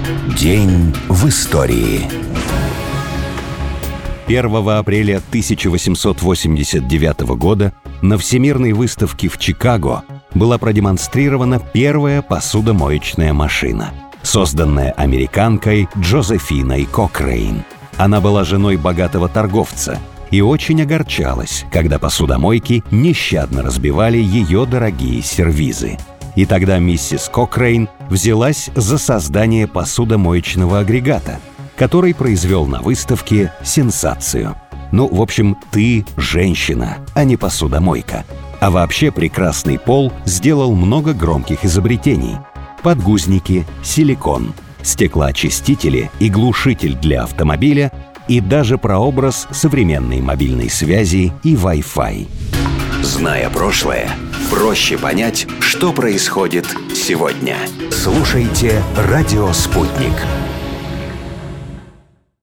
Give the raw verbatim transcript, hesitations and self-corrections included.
День в истории. первого апреля тысяча восемьсот восемьдесят девятого года на Всемирной выставке в Чикаго была продемонстрирована первая посудомоечная машина, созданная американкой Джозефиной Кокрейн. Она была женой богатого торговца и очень огорчалась, когда посудомойки нещадно разбивали ее дорогие сервизы. И тогда миссис Кокрейн взялась за создание посудомоечного агрегата, который произвел на выставке сенсацию. Ну, в общем, ты женщина, а не посудомойка. А вообще прекрасный пол сделал много громких изобретений: подгузники, силикон, стеклоочистители и глушитель для автомобиля, и даже прообраз современной мобильной связи и Wi-Fi. Зная прошлое, проще понять, что происходит сегодня. Слушайте «Радио Спутник».